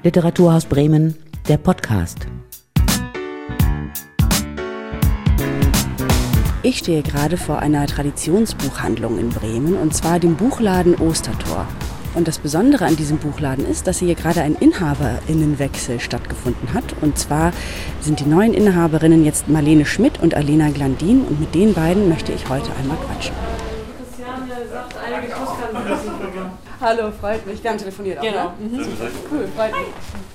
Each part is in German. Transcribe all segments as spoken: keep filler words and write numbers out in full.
Literaturhaus Bremen, der Podcast. Ich stehe gerade vor einer Traditionsbuchhandlung in Bremen, und zwar dem Buchladen Ostertor. Und das Besondere an diesem Buchladen ist, dass hier gerade ein Inhaberinnenwechsel stattgefunden hat. Und zwar sind die neuen Inhaberinnen jetzt Marlene Schmidt und Alena Glandin. Und mit den beiden möchte ich heute einmal quatschen. Hallo, freut mich. Wir haben telefoniert auch, genau. Ne? Mhm. Cool, freut mich.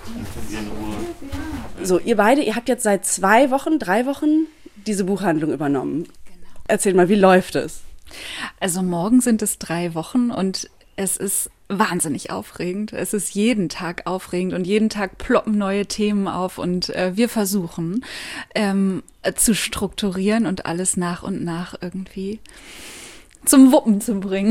So, ihr beide, ihr habt jetzt seit zwei Wochen, drei Wochen diese Buchhandlung übernommen. Genau. Erzählt mal, wie läuft es? Also morgen sind es drei Wochen und es ist wahnsinnig aufregend. Es ist jeden Tag aufregend und jeden Tag ploppen neue Themen auf und äh, wir versuchen ähm, zu strukturieren und alles nach und nach irgendwie zum Wuppen zu bringen.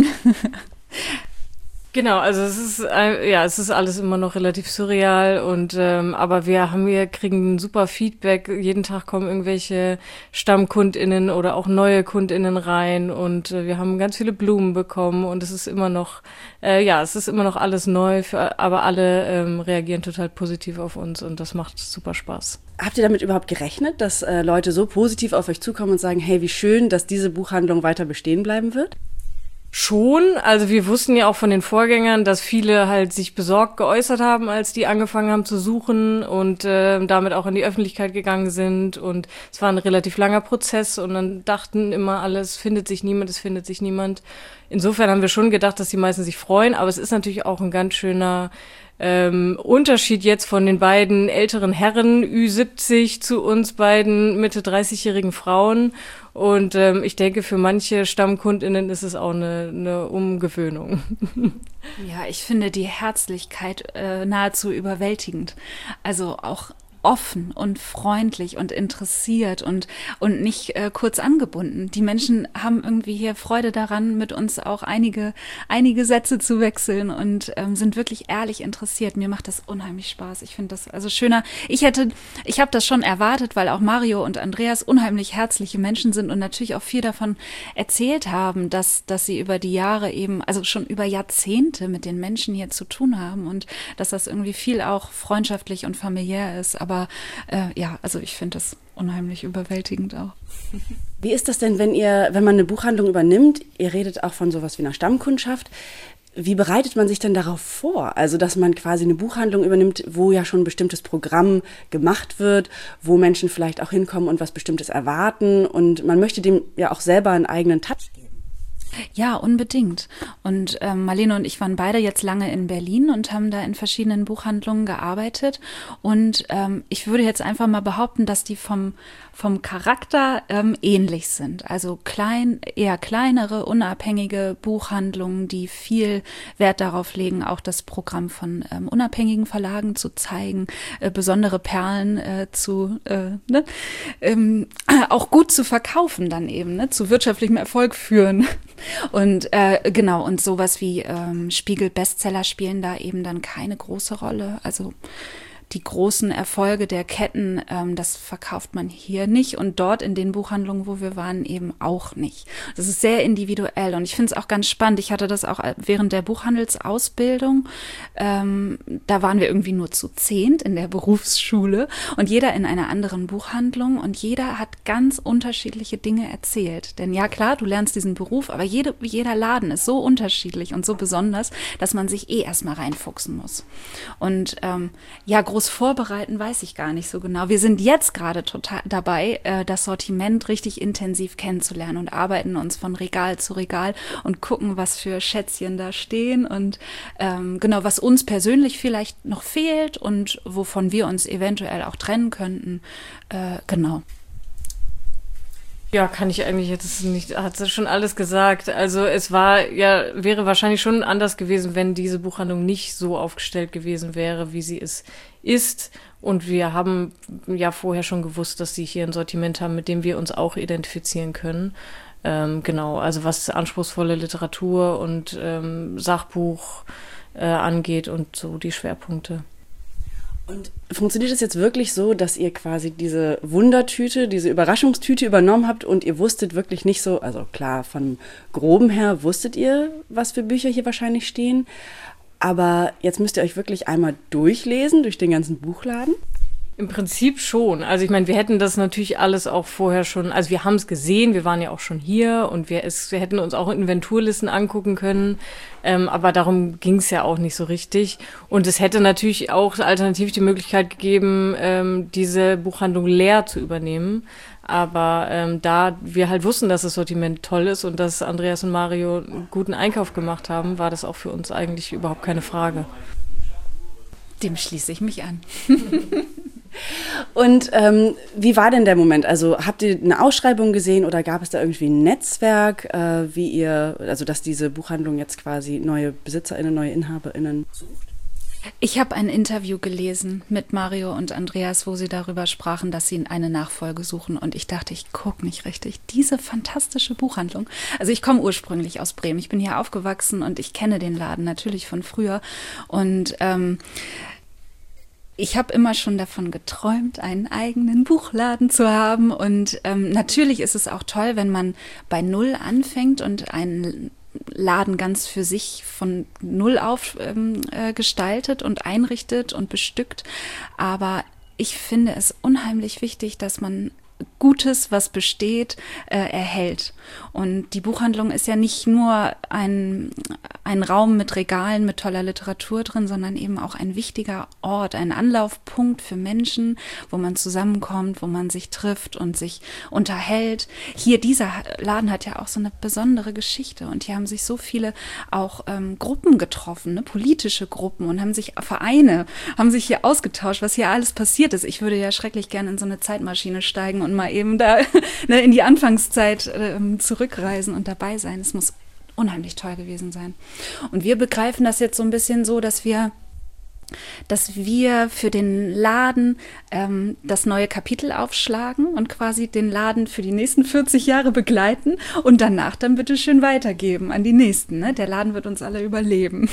Genau, also es ist äh, ja, es ist alles immer noch relativ surreal und ähm, aber wir haben wir kriegen ein super Feedback. Jeden Tag kommen irgendwelche StammkundInnen oder auch neue KundInnen rein und äh, wir haben ganz viele Blumen bekommen und es ist immer noch äh, ja, es ist immer noch alles neu, für, aber alle ähm, reagieren total positiv auf uns und das macht super Spaß. Habt ihr damit überhaupt gerechnet, dass äh, Leute so positiv auf euch zukommen und sagen, hey, wie schön, dass diese Buchhandlung weiter bestehen bleiben wird? Schon, also wir wussten ja auch von den Vorgängern, dass viele halt sich besorgt geäußert haben, als die angefangen haben zu suchen und äh, damit auch in die Öffentlichkeit gegangen sind und es war ein relativ langer Prozess und dann dachten immer alle, es findet sich niemand, es findet sich niemand. Insofern haben wir schon gedacht, dass die meisten sich freuen, aber es ist natürlich auch ein ganz schöner Ähm, Unterschied jetzt von den beiden älteren Herren Ü siebzig zu uns beiden Mitte dreißigjährigen Frauen und ähm, ich denke, für manche StammkundInnen ist es auch eine, eine Umgewöhnung. Ja, ich finde die Herzlichkeit äh, nahezu überwältigend. Also auch offen und freundlich und interessiert und und nicht äh, kurz angebunden. Die Menschen haben irgendwie hier Freude daran, mit uns auch einige einige Sätze zu wechseln und ähm, sind wirklich ehrlich interessiert. Mir macht das unheimlich Spaß. Ich finde das also schöner. Ich hätte, ich habe das schon erwartet, weil auch Mario und Andreas unheimlich herzliche Menschen sind und natürlich auch viel davon erzählt haben, dass dass sie über die Jahre eben, also schon über Jahrzehnte mit den Menschen hier zu tun haben und dass das irgendwie viel auch freundschaftlich und familiär ist. Aber äh, ja, also ich finde das unheimlich überwältigend auch. Wie ist das denn, wenn ihr, wenn man eine Buchhandlung übernimmt, ihr redet auch von sowas wie einer Stammkundschaft, wie bereitet man sich denn darauf vor? Also, dass man quasi eine Buchhandlung übernimmt, wo ja schon ein bestimmtes Programm gemacht wird, wo Menschen vielleicht auch hinkommen und was Bestimmtes erwarten und man möchte dem ja auch selber einen eigenen Touch geben. Ja, unbedingt. Und ähm, Marlene und ich waren beide jetzt lange in Berlin und haben da in verschiedenen Buchhandlungen gearbeitet. Und ähm, ich würde jetzt einfach mal behaupten, dass die vom vom Charakter ähm, ähnlich sind. Also klein, eher kleinere, unabhängige Buchhandlungen, die viel Wert darauf legen, auch das Programm von ähm, unabhängigen Verlagen zu zeigen, äh, besondere Perlen äh, zu äh, ne? ähm, auch gut zu verkaufen dann eben, ne? Zu wirtschaftlichem Erfolg führen. Und äh, genau, und sowas wie ähm, Spiegel-Bestseller spielen da eben dann keine große Rolle. Also die großen Erfolge der Ketten, ähm, das verkauft man hier nicht und dort in den Buchhandlungen, wo wir waren, eben auch nicht. Das ist sehr individuell und ich finde es auch ganz spannend. Ich hatte das auch während der Buchhandelsausbildung. Ähm, da waren wir irgendwie nur zu zehnt in der Berufsschule und jeder in einer anderen Buchhandlung und jeder hat ganz unterschiedliche Dinge erzählt. Denn ja klar, du lernst diesen Beruf, aber jede, jeder Laden ist so unterschiedlich und so besonders, dass man sich eh erstmal reinfuchsen muss. Und ähm, ja, groß vorbereiten weiß ich gar nicht so genau. Wir sind jetzt gerade total dabei, äh, das Sortiment richtig intensiv kennenzulernen und arbeiten uns von Regal zu Regal und gucken, was für Schätzchen da stehen und ähm, genau, was uns persönlich vielleicht noch fehlt und wovon wir uns eventuell auch trennen könnten. Äh, genau. Ja, kann ich eigentlich jetzt nicht, hat sie schon alles gesagt. Also es war, ja, wäre wahrscheinlich schon anders gewesen, wenn diese Buchhandlung nicht so aufgestellt gewesen wäre, wie sie es ist. Und wir haben ja vorher schon gewusst, dass sie hier ein Sortiment haben, mit dem wir uns auch identifizieren können. Ähm, genau, also was anspruchsvolle Literatur und ähm, Sachbuch äh, angeht und so die Schwerpunkte. Und funktioniert es jetzt wirklich so, dass ihr quasi diese Wundertüte, diese Überraschungstüte übernommen habt und ihr wusstet wirklich nicht so, also klar, von Groben her wusstet ihr, was für Bücher hier wahrscheinlich stehen, Aber jetzt müsst ihr euch wirklich einmal durchlesen durch den ganzen Buchladen. Im Prinzip schon. Also ich meine, wir hätten das natürlich alles auch vorher schon, also wir haben es gesehen, wir waren ja auch schon hier und wir, es, wir hätten uns auch Inventurlisten angucken können, ähm, aber darum ging es ja auch nicht so richtig. Und es hätte natürlich auch alternativ die Möglichkeit gegeben, ähm, diese Buchhandlung leer zu übernehmen. Aber ähm, da wir halt wussten, dass das Sortiment toll ist und dass Andreas und Mario einen guten Einkauf gemacht haben, war das auch für uns eigentlich überhaupt keine Frage. Dem schließe ich mich an. Und ähm, wie war denn der Moment? Also habt ihr eine Ausschreibung gesehen oder gab es da irgendwie ein Netzwerk, äh, wie ihr, also dass diese Buchhandlung jetzt quasi neue BesitzerInnen, neue InhaberInnen sucht? Ich habe ein Interview gelesen mit Mario und Andreas, wo sie darüber sprachen, dass sie eine Nachfolge suchen. Und ich dachte, ich gucke nicht richtig. Diese fantastische Buchhandlung. Also ich komme ursprünglich aus Bremen. Ich bin hier aufgewachsen und ich kenne den Laden natürlich von früher. Und ähm, ich habe immer schon davon geträumt, einen eigenen Buchladen zu haben. Und ähm, natürlich ist es auch toll, wenn man bei Null anfängt und einen Laden ganz für sich von Null auf ähm, äh, gestaltet und einrichtet und bestückt. Aber ich finde es unheimlich wichtig, dass man Gutes, was besteht, äh, erhält. Und die Buchhandlung ist ja nicht nur ein, ein Raum mit Regalen, mit toller Literatur drin, sondern eben auch ein wichtiger Ort, ein Anlaufpunkt für Menschen, wo man zusammenkommt, wo man sich trifft und sich unterhält. Hier, dieser Laden hat ja auch so eine besondere Geschichte und hier haben sich so viele auch ähm, Gruppen getroffen, ne, politische Gruppen und haben sich Vereine, haben sich hier ausgetauscht, was hier alles passiert ist. Ich würde ja schrecklich gerne in so eine Zeitmaschine steigen und mal eben da ne, in die Anfangszeit äh, zurückreisen und dabei sein. Es muss unheimlich toll gewesen sein. Und wir begreifen das jetzt so ein bisschen so, dass wir dass wir für den Laden ähm, das neue Kapitel aufschlagen und quasi den Laden für die nächsten vierzig Jahre begleiten und danach dann bitte schön weitergeben an die nächsten. Ne? Der Laden wird uns alle überleben.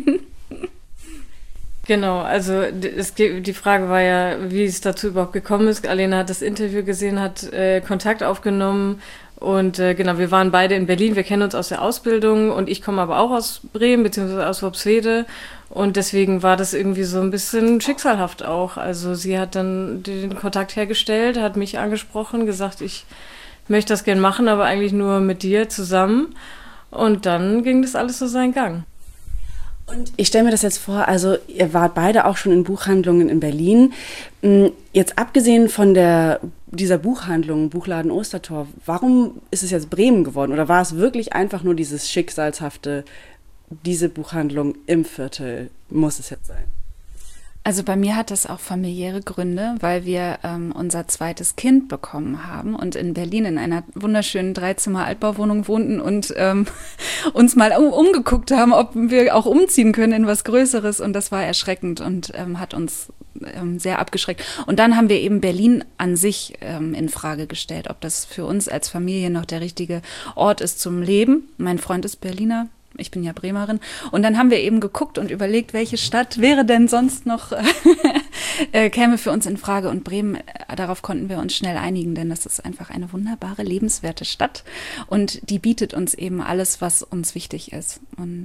Genau, also es, die Frage war ja, wie es dazu überhaupt gekommen ist. Alena hat das Interview gesehen, hat äh, Kontakt aufgenommen und äh, genau, wir waren beide in Berlin, wir kennen uns aus der Ausbildung und ich komme aber auch aus Bremen beziehungsweise aus Worpswede und deswegen war das irgendwie so ein bisschen schicksalhaft auch. Also sie hat dann den Kontakt hergestellt, hat mich angesprochen, gesagt, ich möchte das gern machen, aber eigentlich nur mit dir zusammen und dann ging das alles so seinen Gang. Und ich stelle mir das jetzt vor, also ihr wart beide auch schon in Buchhandlungen in Berlin. Jetzt abgesehen von der, dieser Buchhandlung, Buchladen Ostertor, warum ist es jetzt Bremen geworden? Oder war es wirklich einfach nur dieses schicksalshafte, diese Buchhandlung im Viertel muss es jetzt sein? Also bei mir hat das auch familiäre Gründe, weil wir ähm, unser zweites Kind bekommen haben und in Berlin in einer wunderschönen Dreizimmer-Altbauwohnung wohnten und ähm, uns mal um, umgeguckt haben, ob wir auch umziehen können in was Größeres und das war erschreckend und ähm, hat uns ähm, sehr abgeschreckt. Und dann haben wir eben Berlin an sich ähm, in Frage gestellt, ob das für uns als Familie noch der richtige Ort ist zum Leben. Mein Freund ist Berliner. Ich bin ja Bremerin. Und dann haben wir eben geguckt und überlegt, welche Stadt wäre denn sonst noch, äh, käme für uns in Frage. Und Bremen, äh, darauf konnten wir uns schnell einigen, denn das ist einfach eine wunderbare, lebenswerte Stadt. Und die bietet uns eben alles, was uns wichtig ist. Und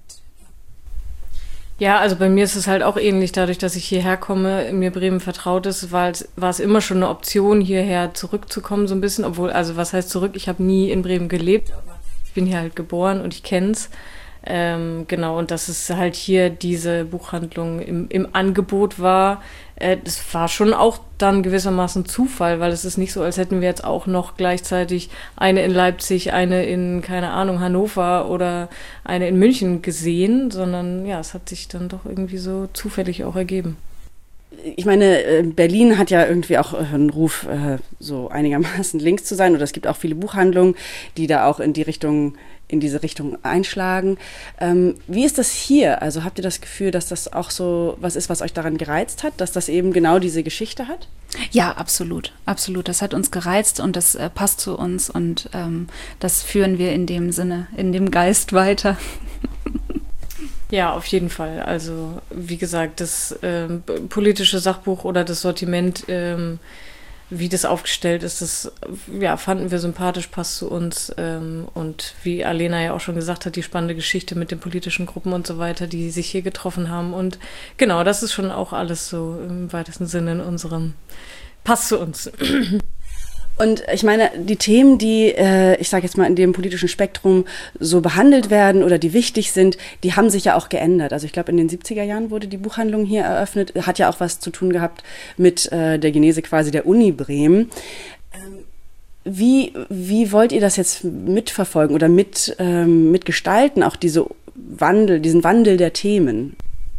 ja, also bei mir ist es halt auch ähnlich. Dadurch, dass ich hierher komme, mir Bremen vertraut ist, war es, war es immer schon eine Option, hierher zurückzukommen so ein bisschen. Obwohl, also was heißt zurück? Ich habe nie in Bremen gelebt, aber ich bin hier halt geboren und ich kenne es. Ähm, genau, und dass es halt hier diese Buchhandlung im, im Angebot war, äh, das war schon auch dann gewissermaßen Zufall, weil es ist nicht so, als hätten wir jetzt auch noch gleichzeitig eine in Leipzig, eine in, keine Ahnung, Hannover oder eine in München gesehen, sondern ja, es hat sich dann doch irgendwie so zufällig auch ergeben. Ich meine, Berlin hat ja irgendwie auch einen Ruf, so einigermaßen links zu sein. Oder es gibt auch viele Buchhandlungen, die da auch in die Richtung, in diese Richtung einschlagen. Ähm, wie ist das hier? Also habt ihr das Gefühl, dass das auch so was ist, was euch daran gereizt hat, dass das eben genau diese Geschichte hat? Ja, absolut, absolut. Das hat uns gereizt und das äh, passt zu uns und ähm, das führen wir in dem Sinne, in dem Geist weiter. Ja, auf jeden Fall. Also wie gesagt, das ähm, politische Sachbuch oder das Sortiment ähm, wie das aufgestellt ist, das ja, fanden wir sympathisch, passt zu uns. Ähm, und wie Alena ja auch schon gesagt hat, die spannende Geschichte mit den politischen Gruppen und so weiter, die sich hier getroffen haben. Und genau, das ist schon auch alles so im weitesten Sinne in unserem, passt zu uns. Und ich meine, die Themen, die, äh, ich sage jetzt mal, in dem politischen Spektrum so behandelt werden oder die wichtig sind, die haben sich ja auch geändert. Also ich glaube, in den siebziger Jahren wurde die Buchhandlung hier eröffnet. Hat ja auch was zu tun gehabt mit äh, der Genese quasi der Uni Bremen. Ähm, wie, wie wollt ihr das jetzt mitverfolgen oder mit, ähm, mitgestalten, auch diese Wandel, diesen Wandel der Themen?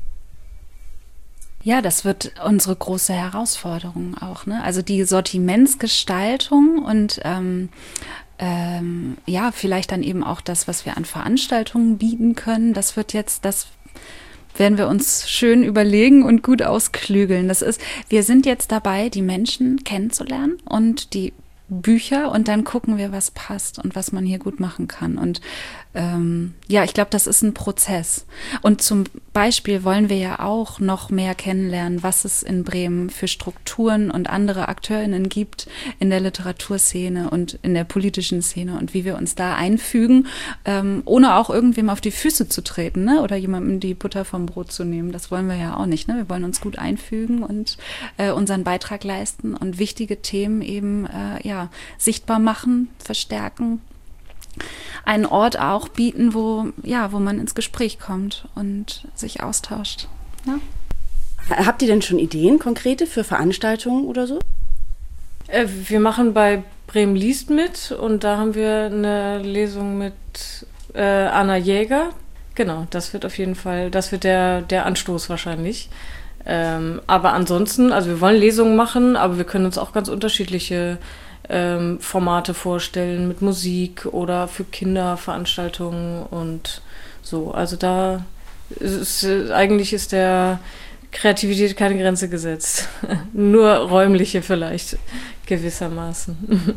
Ja, das wird unsere große Herausforderung auch, ne? Also die Sortimentsgestaltung und ähm, ähm, ja, vielleicht dann eben auch das, was wir an Veranstaltungen bieten können. Das wird jetzt, das werden wir uns schön überlegen und gut ausklügeln. Das ist, wir sind jetzt dabei, die Menschen kennenzulernen und die Bücher und dann gucken wir, was passt und was man hier gut machen kann. Und ähm, ja, ich glaube, das ist ein Prozess. Und zum Beispiel wollen wir ja auch noch mehr kennenlernen, was es in Bremen für Strukturen und andere AkteurInnen gibt in der Literaturszene und in der politischen Szene und wie wir uns da einfügen, ähm, ohne auch irgendwem auf die Füße zu treten, ne? Oder jemandem die Butter vom Brot zu nehmen. Das wollen wir ja auch nicht, ne? Wir wollen uns gut einfügen und äh, unseren Beitrag leisten und wichtige Themen eben äh, ja, sichtbar machen, verstärken, einen Ort auch bieten, wo, ja, wo man ins Gespräch kommt und sich austauscht. Ja. Habt ihr denn schon Ideen, konkrete, für Veranstaltungen oder so? Äh, wir machen bei Bremen liest mit und da haben wir eine Lesung mit äh, Anna Jäger. Genau, das wird auf jeden Fall, das wird der, der Anstoß wahrscheinlich. Ähm, aber ansonsten, also wir wollen Lesungen machen, aber wir können uns auch ganz unterschiedliche ähm, Formate vorstellen mit Musik oder für Kinder Veranstaltungen und so. Also da ist, eigentlich ist der Kreativität keine Grenze gesetzt. Nur räumliche vielleicht gewissermaßen.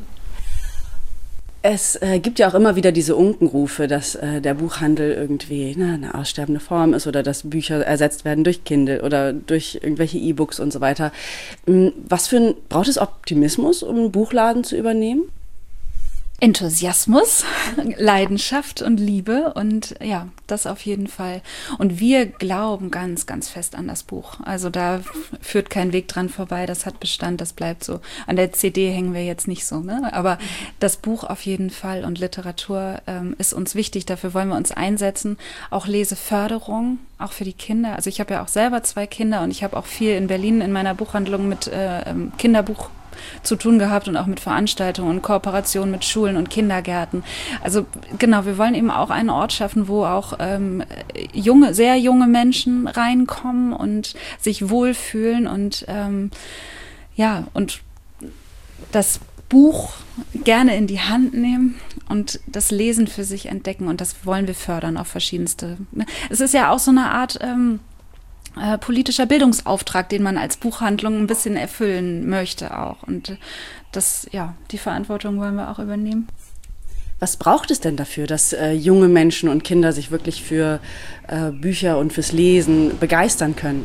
Es äh, gibt ja auch immer wieder diese Unkenrufe, dass äh, der Buchhandel irgendwie na, eine aussterbende Form ist oder dass Bücher ersetzt werden durch Kindle oder durch irgendwelche E-Books und so weiter. Was für ein, braucht es Optimismus, um einen Buchladen zu übernehmen? Enthusiasmus, Leidenschaft und Liebe und ja, das auf jeden Fall. Und wir glauben ganz, ganz fest an das Buch. Also da führt kein Weg dran vorbei, das hat Bestand, das bleibt so. An der C D hängen wir jetzt nicht so, ne? Aber das Buch auf jeden Fall und Literatur ähm, ist uns wichtig, dafür wollen wir uns einsetzen. Auch Leseförderung, auch für die Kinder. Also ich habe ja auch selber zwei Kinder und ich habe auch viel in Berlin in meiner Buchhandlung mit äh, Kinderbuch zu tun gehabt und auch mit Veranstaltungen und Kooperationen mit Schulen und Kindergärten. Also genau, wir wollen eben auch einen Ort schaffen, wo auch ähm, junge, sehr junge Menschen reinkommen und sich wohlfühlen und ähm, ja, und das Buch gerne in die Hand nehmen und das Lesen für sich entdecken und das wollen wir fördern auf verschiedenste. Es ist ja auch so eine Art ähm, Äh, politischer Bildungsauftrag, den man als Buchhandlung ein bisschen erfüllen möchte auch. Und das, ja, die Verantwortung wollen wir auch übernehmen. Was braucht es denn dafür, dass äh, junge Menschen und Kinder sich wirklich für äh, Bücher und fürs Lesen begeistern können?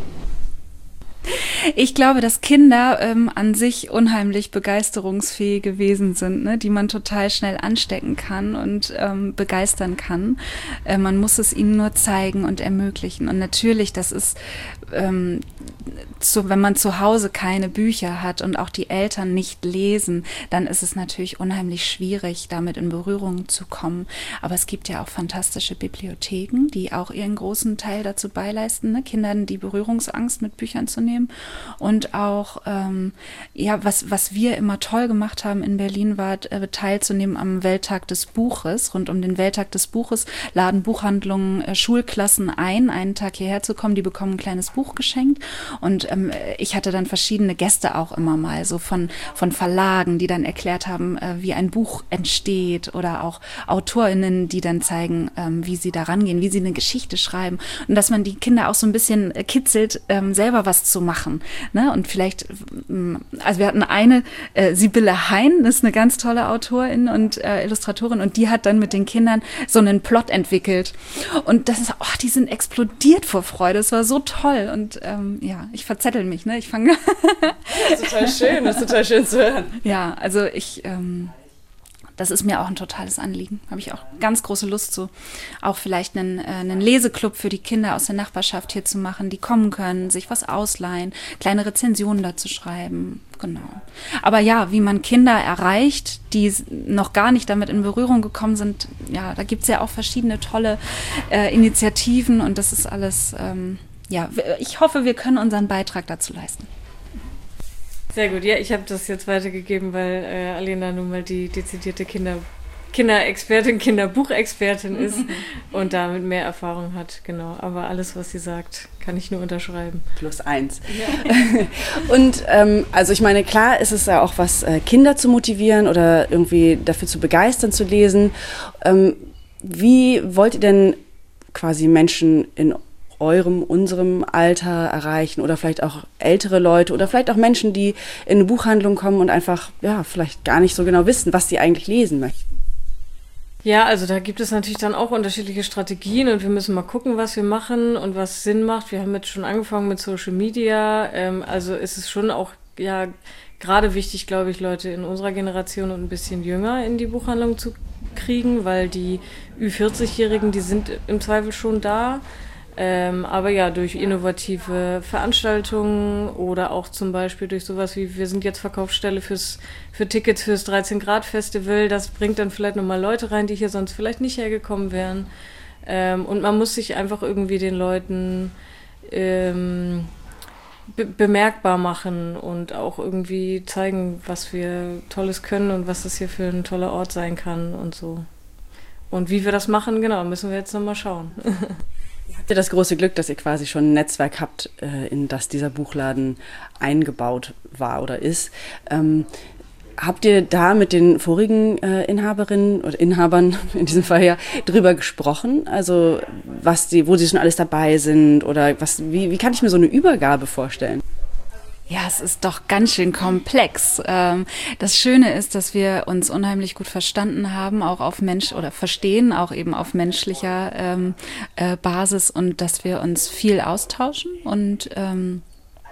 Ich glaube, dass Kinder ähm, an sich unheimlich begeisterungsfähige Wesen sind, ne, die man total schnell anstecken kann und ähm, begeistern kann. Äh, man muss es ihnen nur zeigen und ermöglichen. Und natürlich, das ist, ähm, so, wenn man zu Hause keine Bücher hat und auch die Eltern nicht lesen, dann ist es natürlich unheimlich schwierig, damit in Berührung zu kommen. Aber es gibt ja auch fantastische Bibliotheken, die auch ihren großen Teil dazu beileisten, ne, Kindern die Berührungsangst mit Büchern zu nehmen. Und auch, ähm, ja, was, was wir immer toll gemacht haben in Berlin, war äh, teilzunehmen am Welttag des Buches. Rund um den Welttag des Buches laden Buchhandlungen äh, Schulklassen ein, einen Tag hierher zu kommen. Die bekommen ein kleines Buch geschenkt. Und ähm, ich hatte dann verschiedene Gäste auch immer mal, so von, von Verlagen, die dann erklärt haben, äh, wie ein Buch entsteht oder auch AutorInnen, die dann zeigen, ähm, wie sie da rangehen, wie sie eine Geschichte schreiben. Und dass man die Kinder auch so ein bisschen äh, kitzelt, ähm, selber was zu machen. Ne? Und vielleicht, also wir hatten eine, äh, Sibylle Hein, das ist eine ganz tolle Autorin und äh, Illustratorin und die hat dann mit den Kindern so einen Plot entwickelt. Und das ist, oh, die sind explodiert vor Freude, das war so toll. und ähm, ja, ich verzettel mich, ne? Ich fange. Das ist total schön, das ist total schön zu hören. Ja, also ich, ähm, das ist mir auch ein totales Anliegen. Habe ich auch ganz große Lust zu. Auch vielleicht einen, äh, einen Leseklub für die Kinder aus der Nachbarschaft hier zu machen, die kommen können, sich was ausleihen, kleine Rezensionen dazu schreiben. Genau. Aber ja, wie man Kinder erreicht, die noch gar nicht damit in Berührung gekommen sind, ja, da gibt es ja auch verschiedene tolle äh, Initiativen und das ist alles, ähm, ja, ich hoffe, wir können unseren Beitrag dazu leisten. Sehr gut, ja, ich habe das jetzt weitergegeben, weil äh, Alena nun mal die dezidierte Kinder, Kinderexpertin, Kinderbuchexpertin ist und damit mehr Erfahrung hat, genau. Aber alles, was sie sagt, kann ich nur unterschreiben. Plus eins. Ja. Und ähm, also ich meine, klar ist es ja auch was, äh, Kinder zu motivieren oder irgendwie dafür zu begeistern, zu lesen. Ähm, wie wollt ihr denn quasi Menschen in eurem, unserem Alter erreichen oder vielleicht auch ältere Leute oder vielleicht auch Menschen, die in eine Buchhandlung kommen und einfach, ja, vielleicht gar nicht so genau wissen, was sie eigentlich lesen möchten? Ja, also da gibt es natürlich dann auch unterschiedliche Strategien und wir müssen mal gucken, was wir machen und was Sinn macht. Wir haben jetzt schon angefangen mit Social Media, ähm, also ist es schon auch, ja, gerade wichtig, glaube ich, Leute in unserer Generation und ein bisschen jünger in die Buchhandlung zu kriegen, weil die Ü vierzig-Jährigen, die sind im Zweifel schon da. Ähm, aber ja, durch innovative Veranstaltungen oder auch zum Beispiel durch sowas wie, wir sind jetzt Verkaufsstelle fürs, für Tickets fürs dreizehn Grad Festival, das bringt dann vielleicht nochmal Leute rein, die hier sonst vielleicht nicht hergekommen wären. Ähm, und man muss sich einfach irgendwie den Leuten ähm, be- bemerkbar machen und auch irgendwie zeigen, was wir Tolles können und was das hier für ein toller Ort sein kann und so. Und wie wir das machen, genau, müssen wir jetzt nochmal schauen. Habt ihr das große Glück, dass ihr quasi schon ein Netzwerk habt, in das dieser Buchladen eingebaut war oder ist? Ähm, habt ihr da mit den vorigen äh, Inhaberinnen oder Inhabern in diesem Fall ja drüber gesprochen? Also was die, wo sie schon alles dabei sind oder was? Wie, wie kann ich mir so eine Übergabe vorstellen? Ja, es ist doch ganz schön komplex. Das Schöne ist, dass wir uns unheimlich gut verstanden haben, auch auf Mensch oder verstehen, auch eben auf menschlicher ähm, äh, Basis und dass wir uns viel austauschen und ähm,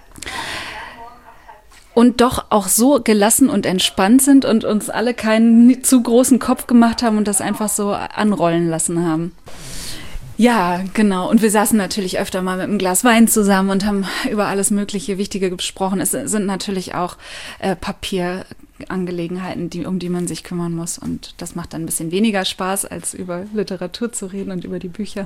und doch auch so gelassen und entspannt sind und uns alle keinen zu großen Kopf gemacht haben und das einfach so anrollen lassen haben. Ja, genau. Und wir saßen natürlich öfter mal mit einem Glas Wein zusammen und haben über alles mögliche Wichtige gesprochen. Es sind natürlich auch äh, Papierangelegenheiten, die, um die man sich kümmern muss. Und das macht dann ein bisschen weniger Spaß, als über Literatur zu reden und über die Bücher.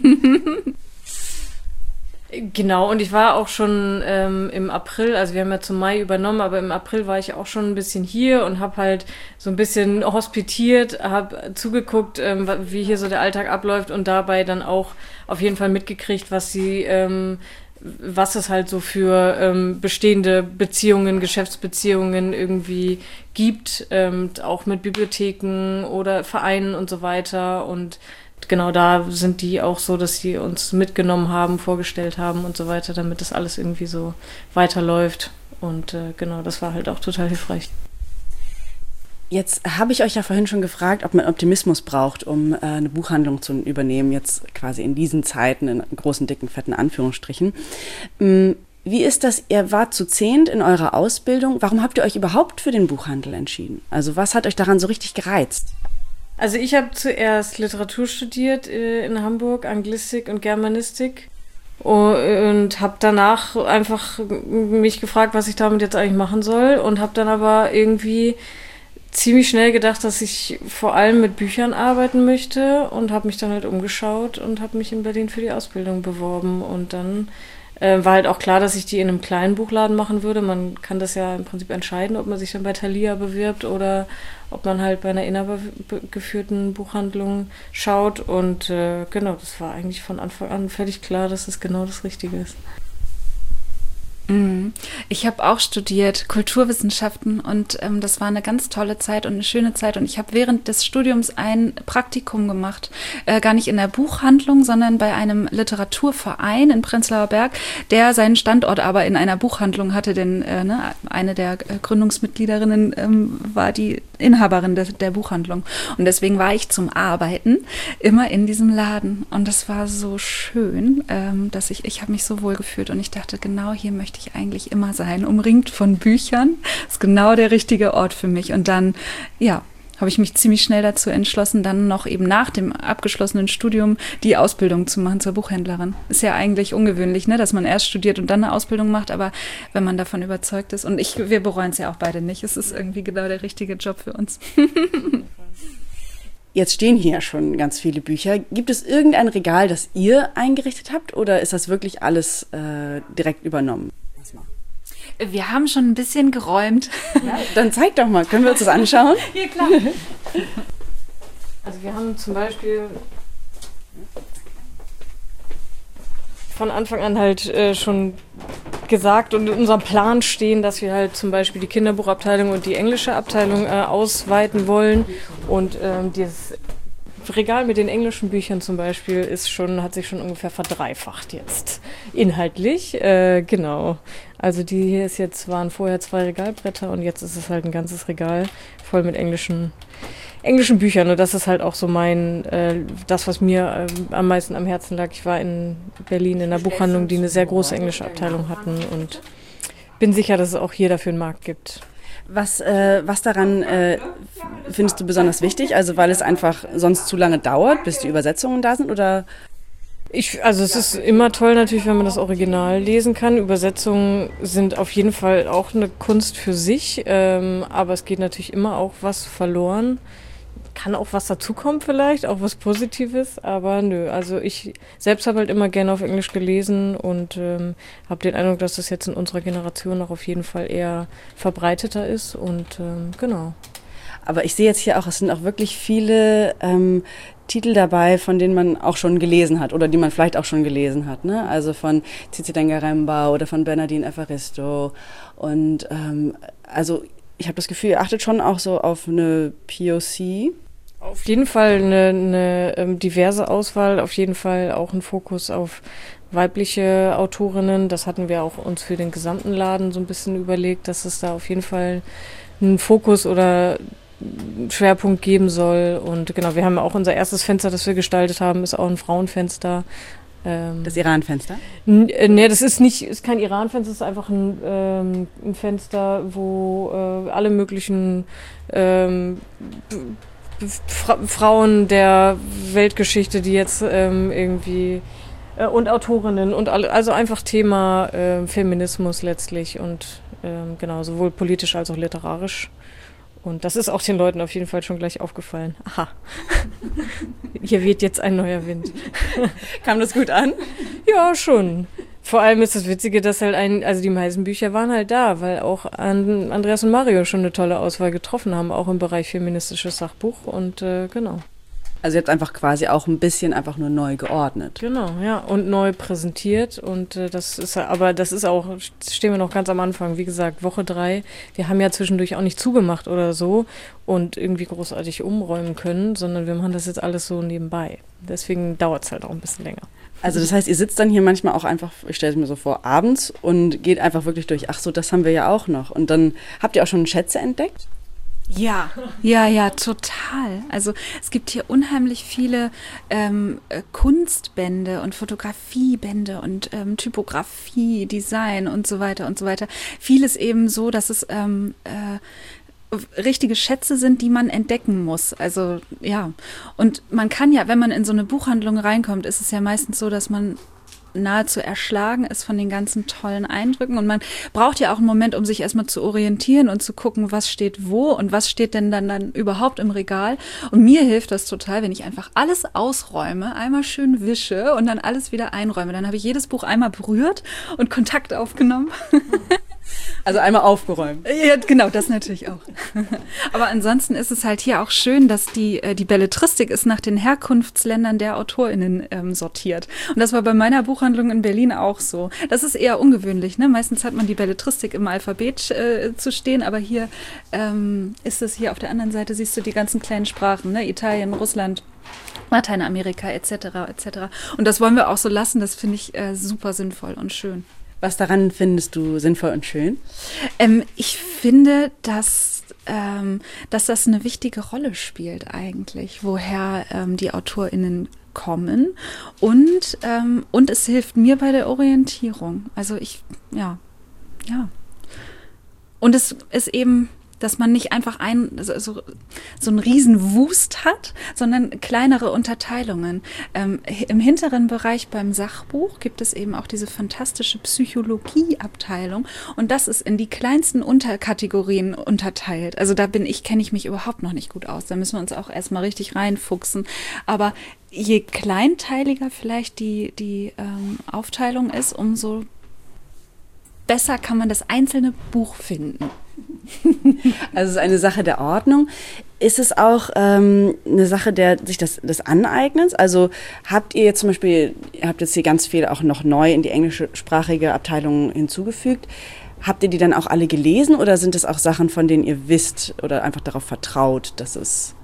Genau, und ich war auch schon ähm, im April, also wir haben ja zum Mai übernommen, aber im April war ich auch schon ein bisschen hier und habe halt so ein bisschen hospitiert, habe zugeguckt, ähm, wie hier so der Alltag abläuft und dabei dann auch auf jeden Fall mitgekriegt, was sie, ähm, was es halt so für ähm, bestehende Beziehungen, Geschäftsbeziehungen irgendwie gibt, ähm, auch mit Bibliotheken oder Vereinen und so weiter und genau, da sind die auch so, dass sie uns mitgenommen haben, vorgestellt haben und so weiter, damit das alles irgendwie so weiterläuft. Und äh, genau, das war halt auch total hilfreich. Jetzt habe ich euch ja vorhin schon gefragt, ob man Optimismus braucht, um äh, eine Buchhandlung zu übernehmen, jetzt quasi in diesen Zeiten, in großen, dicken, fetten Anführungsstrichen. Ähm, wie ist das? Ihr wart zu zehnt in eurer Ausbildung. Warum habt ihr euch überhaupt für den Buchhandel entschieden? Also was hat euch daran so richtig gereizt? Also ich habe zuerst Literatur studiert äh, in Hamburg, Anglistik und Germanistik und habe danach einfach mich gefragt, was ich damit jetzt eigentlich machen soll und habe dann aber irgendwie ziemlich schnell gedacht, dass ich vor allem mit Büchern arbeiten möchte und habe mich dann halt umgeschaut und habe mich in Berlin für die Ausbildung beworben und dann äh, war halt auch klar, dass ich die in einem kleinen Buchladen machen würde. Man kann das ja im Prinzip entscheiden, ob man sich dann bei Thalia bewirbt oder ob man halt bei einer inhabergeführten Buchhandlung schaut. Und äh, genau, das war eigentlich von Anfang an völlig klar, dass es genau das Richtige ist. Ich habe auch studiert Kulturwissenschaften und ähm, das war eine ganz tolle Zeit und eine schöne Zeit und ich habe während des Studiums ein Praktikum gemacht, äh, gar nicht in der Buchhandlung, sondern bei einem Literaturverein in Prenzlauer Berg, der seinen Standort aber in einer Buchhandlung hatte, denn äh, ne, eine der Gründungsmitgliederinnen ähm, war die Inhaberin der, der Buchhandlung. Und deswegen war ich zum Arbeiten immer in diesem Laden. Und das war so schön, ähm, dass ich, ich habe mich so wohl gefühlt. Und ich dachte, genau hier möchte ich eigentlich immer sein. Umringt von Büchern. Das ist genau der richtige Ort für mich. Und dann, ja, habe ich mich ziemlich schnell dazu entschlossen, dann noch eben nach dem abgeschlossenen Studium die Ausbildung zu machen zur Buchhändlerin. Ist ja eigentlich ungewöhnlich, ne, dass man erst studiert und dann eine Ausbildung macht, aber wenn man davon überzeugt ist, und ich, wir bereuen es ja auch beide nicht, es ist irgendwie genau der richtige Job für uns. Jetzt stehen hier ja schon ganz viele Bücher. Gibt es irgendein Regal, das ihr eingerichtet habt, oder ist das wirklich alles äh, direkt übernommen? Wir haben schon ein bisschen geräumt. Ja, dann zeig doch mal, können wir uns das anschauen? Ja, klar. Also wir haben zum Beispiel von Anfang an halt äh, schon gesagt und in unserem Plan stehen, dass wir halt zum Beispiel die Kinderbuchabteilung und die englische Abteilung äh, ausweiten wollen. Und ähm, dieses Regal mit den englischen Büchern zum Beispiel ist schon, hat sich schon ungefähr verdreifacht jetzt inhaltlich. Äh, genau. Also die hier ist jetzt, waren vorher zwei Regalbretter und jetzt ist es halt ein ganzes Regal voll mit englischen, englischen Büchern. Und das ist halt auch so mein, äh, das, was mir äh, am meisten am Herzen lag. Ich war in Berlin in einer Buchhandlung, die eine sehr große englische Abteilung hatten und bin sicher, dass es auch hier dafür einen Markt gibt. Was, äh, was daran äh, findest du besonders wichtig? Also weil es einfach sonst zu lange dauert, bis die Übersetzungen da sind, oder? Ich, also es ist immer toll natürlich, wenn man das Original lesen kann. Übersetzungen sind auf jeden Fall auch eine Kunst für sich, ähm, aber es geht natürlich immer auch was verloren. Kann auch was dazukommen vielleicht, auch was Positives, aber nö. Also ich selbst habe halt immer gerne auf Englisch gelesen und ähm, habe den Eindruck, dass das jetzt in unserer Generation auch auf jeden Fall eher verbreiteter ist und ähm, genau. Aber ich sehe jetzt hier auch, es sind auch wirklich viele ähm, Titel dabei, von denen man auch schon gelesen hat oder die man vielleicht auch schon gelesen hat, ne? Also von Tsitsi Dangarembga oder von Bernardine Evaristo. Und ähm, also ich habe das Gefühl, ihr achtet schon auch so auf eine P O C. Auf jeden Fall eine, eine ähm, diverse Auswahl, auf jeden Fall auch ein Fokus auf weibliche Autorinnen. Das hatten wir auch uns für den gesamten Laden so ein bisschen überlegt, dass es da auf jeden Fall einen Fokus oder Schwerpunkt geben soll. Und genau, wir haben auch unser erstes Fenster, das wir gestaltet haben, ist auch ein Frauenfenster. Ähm, Das Iran-Fenster? N- äh, nee, das ist nicht, ist kein Iran-Fenster, es ist einfach ein, ähm, ein Fenster, wo äh, alle möglichen ähm, Fra- Frauen der Weltgeschichte, die jetzt ähm, irgendwie äh, und Autorinnen und alle, also einfach Thema äh, Feminismus letztlich und ähm, genau, sowohl politisch als auch literarisch. Und das ist auch den Leuten auf jeden Fall schon gleich aufgefallen. Aha, hier weht jetzt ein neuer Wind. Kam das gut an? Ja, schon. Vor allem ist das Witzige, dass halt ein, also die meisten Bücher waren halt da, weil auch an, Andreas und Mario schon eine tolle Auswahl getroffen haben, auch im Bereich feministisches Sachbuch und äh, genau. Also ihr habt einfach quasi auch ein bisschen einfach nur neu geordnet. Genau, ja, und neu präsentiert und äh, das ist, aber das ist auch, stehen wir noch ganz am Anfang, wie gesagt, Woche drei. Wir haben ja zwischendurch auch nicht zugemacht oder so und irgendwie großartig umräumen können, sondern wir machen das jetzt alles so nebenbei. Deswegen dauert es halt auch ein bisschen länger. Also das heißt, ihr sitzt dann hier manchmal auch einfach, ich stelle es mir so vor, abends und geht einfach wirklich durch, ach so, das haben wir ja auch noch. Und dann habt ihr auch schon Schätze entdeckt? Ja, ja, ja, total. Also es gibt hier unheimlich viele ähm, äh, Kunstbände und Fotografiebände und ähm, Typografie, Design und so weiter und so weiter. Vieles eben so, dass es ähm, äh, richtige Schätze sind, die man entdecken muss. Also ja, und man kann ja, wenn man in so eine Buchhandlung reinkommt, ist es ja meistens so, dass man nahezu erschlagen ist von den ganzen tollen Eindrücken. Und man braucht ja auch einen Moment, um sich erstmal zu orientieren und zu gucken, was steht wo und was steht denn dann, dann überhaupt im Regal. Und mir hilft das total, wenn ich einfach alles ausräume, einmal schön wische und dann alles wieder einräume. Dann habe ich jedes Buch einmal berührt und Kontakt aufgenommen. Also einmal aufgeräumt. Ja, genau, das natürlich auch. Aber ansonsten ist es halt hier auch schön, dass die, die Belletristik ist nach den Herkunftsländern der AutorInnen ähm, sortiert. Und das war bei meiner Buchhandlung in Berlin auch so. Das ist eher ungewöhnlich, ne? Meistens hat man die Belletristik im Alphabet äh, zu stehen, aber hier ähm, ist es hier auf der anderen Seite, siehst du die ganzen kleinen Sprachen, ne? Italien, Russland, Lateinamerika et cetera et cetera. Und das wollen wir auch so lassen, das finde ich äh, super sinnvoll und schön. Was daran findest du sinnvoll und schön? Ähm, ich finde, dass, ähm, dass das eine wichtige Rolle spielt eigentlich, woher ähm, die AutorInnen kommen und, ähm, und es hilft mir bei der Orientierung. Also ich, ja, ja. Und es ist eben, dass man nicht einfach ein, so, so, so einen riesen Wust hat, sondern kleinere Unterteilungen. Ähm, im hinteren Bereich beim Sachbuch gibt es eben auch diese fantastische Psychologie-Abteilung und das ist in die kleinsten Unterkategorien unterteilt. Also da bin ich, kenne ich mich überhaupt noch nicht gut aus. Da müssen wir uns auch erstmal richtig reinfuchsen. Aber je kleinteiliger vielleicht die, die ähm, Aufteilung ist, umso besser kann man das einzelne Buch finden. Also es ist eine Sache der Ordnung. Ist es auch ähm, eine Sache der sich das, des Aneignens? Also habt ihr jetzt zum Beispiel, ihr habt jetzt hier ganz viel auch noch neu in die englischsprachige Abteilung hinzugefügt. Habt ihr die dann auch alle gelesen oder sind es auch Sachen, von denen ihr wisst oder einfach darauf vertraut, dass es...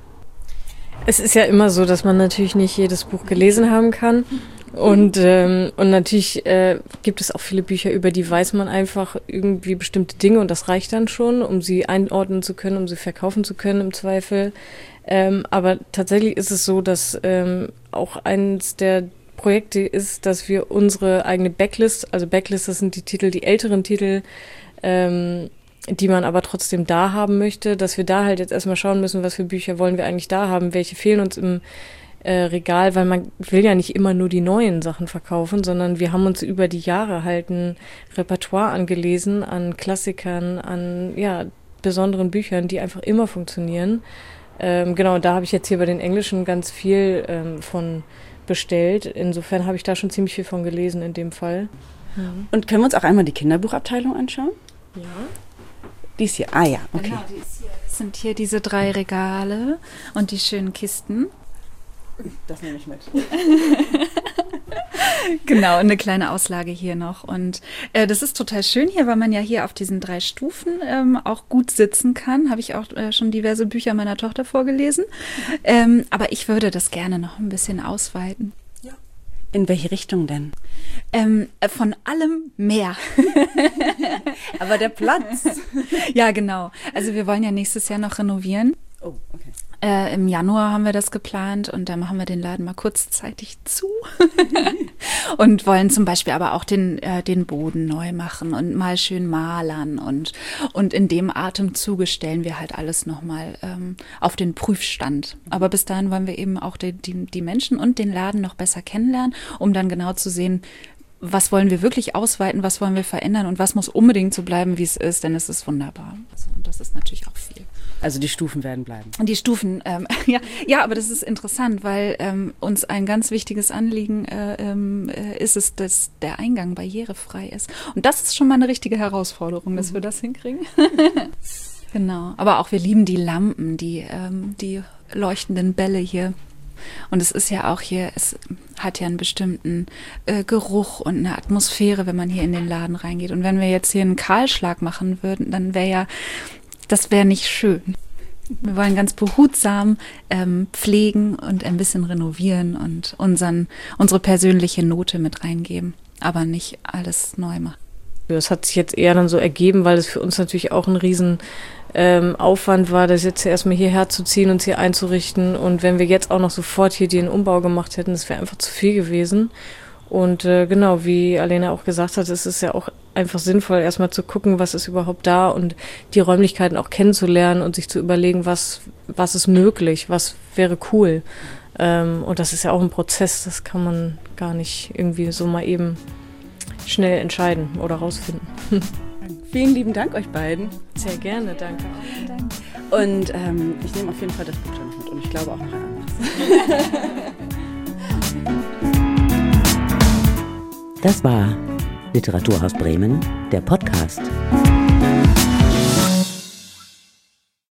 Es ist ja immer so, dass man natürlich nicht jedes Buch gelesen haben kann. Und, ähm, und natürlich äh, gibt es auch viele Bücher, über die weiß man einfach irgendwie bestimmte Dinge und das reicht dann schon, um sie einordnen zu können, um sie verkaufen zu können im Zweifel. Ähm, aber tatsächlich ist es so, dass ähm, auch eines der Projekte ist, dass wir unsere eigene Backlist, also Backlist, das sind die Titel, die älteren Titel, ähm, die man aber trotzdem da haben möchte, dass wir da halt jetzt erstmal schauen müssen, was für Bücher wollen wir eigentlich da haben, welche fehlen uns im Äh, Regal, weil man will ja nicht immer nur die neuen Sachen verkaufen, sondern wir haben uns über die Jahre halt ein Repertoire angelesen an Klassikern, an ja besonderen Büchern, die einfach immer funktionieren. Ähm, genau, da habe ich jetzt hier bei den Englischen ganz viel ähm, von bestellt. Insofern habe ich da schon ziemlich viel von gelesen in dem Fall. Mhm. Und können wir uns auch einmal die Kinderbuchabteilung anschauen? Ja. Die ist hier. Ah ja, okay. Genau, die ist hier. Das sind hier diese drei Regale und die schönen Kisten. Das nehme ich mit. Genau, eine kleine Auslage hier noch. Und äh, das ist total schön hier, weil man ja hier auf diesen drei Stufen ähm, auch gut sitzen kann. Habe ich auch äh, schon diverse Bücher meiner Tochter vorgelesen. Ähm, aber ich würde das gerne noch ein bisschen ausweiten. Ja. In welche Richtung denn? Ähm, äh, von allem mehr. Aber der Platz. Ja, genau. Also wir wollen ja nächstes Jahr noch renovieren. Oh, okay. Äh, im Januar haben wir das geplant und da machen wir den Laden mal kurzzeitig zu und wollen zum Beispiel aber auch den, äh, den Boden neu machen und mal schön malern und, und in dem Atemzuge stellen wir halt alles nochmal ähm, auf den Prüfstand. Aber bis dahin wollen wir eben auch die, die, die Menschen und den Laden noch besser kennenlernen, um dann genau zu sehen, was wollen wir wirklich ausweiten, was wollen wir verändern und was muss unbedingt so bleiben, wie es ist, denn es ist wunderbar. Also, und das ist natürlich auch viel. Also die Stufen werden bleiben. Und die Stufen, ähm, ja, ja, aber das ist interessant, weil ähm, uns ein ganz wichtiges Anliegen äh, äh, ist es, dass der Eingang barrierefrei ist. Und das ist schon mal eine richtige Herausforderung, dass mhm. wir das hinkriegen. Genau. Aber auch wir lieben die Lampen, die, ähm, die leuchtenden Bälle hier. Und es ist ja auch hier, es hat ja einen bestimmten äh, Geruch und eine Atmosphäre, wenn man hier in den Laden reingeht. Und wenn wir jetzt hier einen Kahlschlag machen würden, dann wäre ja, das wäre nicht schön. Wir wollen ganz behutsam ähm, pflegen und ein bisschen renovieren und unseren, unsere persönliche Note mit reingeben, aber nicht alles neu machen. Das hat sich jetzt eher dann so ergeben, weil es für uns natürlich auch ein riesen ähm, Aufwand war, das jetzt erstmal hierher zu ziehen und es hier einzurichten. Und wenn wir jetzt auch noch sofort hier den Umbau gemacht hätten, das wäre einfach zu viel gewesen. Und äh, genau, wie Alena auch gesagt hat, es ist ja auch einfach sinnvoll, erstmal zu gucken, was ist überhaupt da und die Räumlichkeiten auch kennenzulernen und sich zu überlegen, was, was ist möglich, was wäre cool. Ähm, und das ist ja auch ein Prozess, das kann man gar nicht irgendwie so mal eben schnell entscheiden oder rausfinden. Vielen lieben Dank euch beiden. Sehr gerne, danke. Und ähm, ich nehme auf jeden Fall das Buch dann mit und ich glaube auch noch ein anderes. Das war Literaturhaus Bremen, der Podcast.